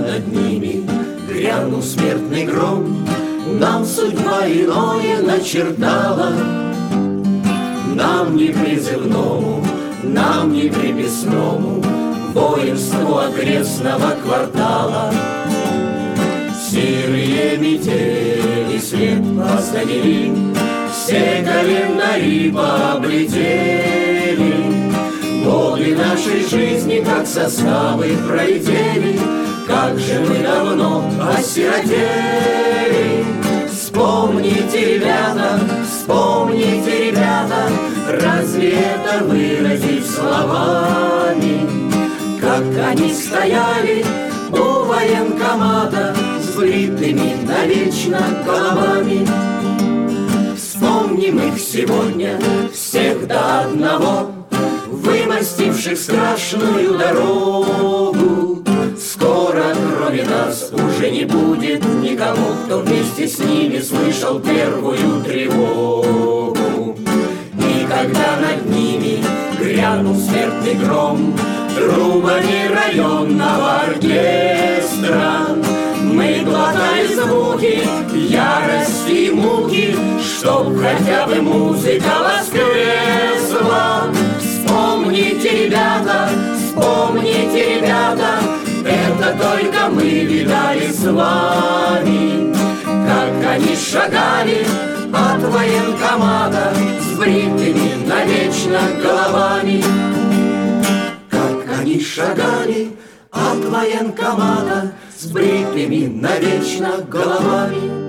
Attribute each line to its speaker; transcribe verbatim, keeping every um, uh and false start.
Speaker 1: над ними грянул смертный гром, нам судьба иное начертала. Нам не призывному, нам не приписному воинству окрестного квартала. Серые метели след посадили, все календари пооблетели. Годы нашей жизни, как составы, пролетели, как же мы давно осиротели. Вспомните, ребята, вспомните, ребята, разве это выразить словами? Как они стояли у военкомата с бритыми навечно головами. Вспомним их сегодня, всех до одного, вымостивших страшную дорогу. Скоро кроме нас уже не будет никому, кто вместе с ними слышал первую тревогу. И когда над ними грянул смертный гром трубами районного оркестра, мы глотали звуки ярости и муки, чтоб хотя бы музыка воскресла. Вспомните, ребята, вспомните, ребята, это только мы видали с вами, как они шагали от военкомата с бритыми навечно головами. Как они шагали от военкомата с бритыми навечно головами.